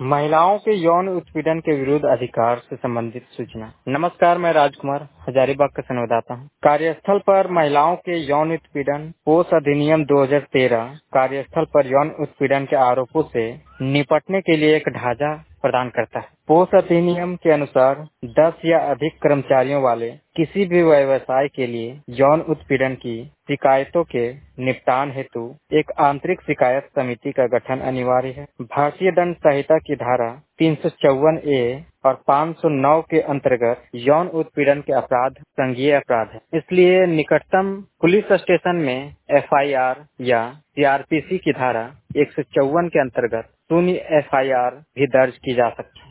महिलाओं के यौन उत्पीड़न के विरुद्ध अधिकार से संबंधित सूचना। नमस्कार, मैं राजकुमार हजारीबाग का संवाददाता हूँ। कार्यस्थल पर महिलाओं के यौन उत्पीड़न पोक्सो अधिनियम 2013 कार्यस्थल पर यौन उत्पीड़न के आरोपों से निपटने के लिए एक ढांचा प्रदान करता है। पोक्सो अधिनियम के अनुसार 10 या अधिक कर्मचारियों वाले किसी भी व्यवसाय के लिए यौन उत्पीड़न की शिकायतों के निपटान हेतु एक आंतरिक शिकायत समिति का गठन अनिवार्य है। भारतीय दंड संहिता की धारा 354A और 509 के अंतर्गत यौन उत्पीड़न के अपराध संज्ञेय अपराध है। इसलिए निकटतम पुलिस स्टेशन में FIR या CRPC की धारा 154 के अंतर्गत शून्य FIR भी दर्ज की जा सकती है।